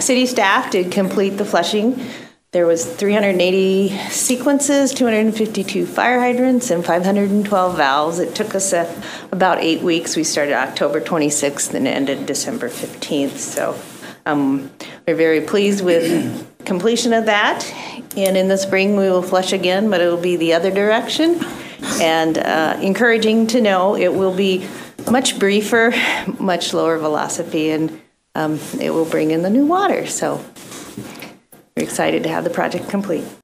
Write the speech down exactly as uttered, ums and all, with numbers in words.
City staff did complete the flushing. There was three hundred eighty sequences, two hundred fifty-two fire hydrants, and five hundred twelve valves. It took us uh, about eight weeks. We started October twenty-sixth and ended December fifteenth. So um, we're very pleased with completion of that. And in the spring, we will flush again, but it will be the other direction. And uh, encouraging to know it will be much briefer, much lower velocity, and um, it will bring in the new water. So we're excited to have the project complete.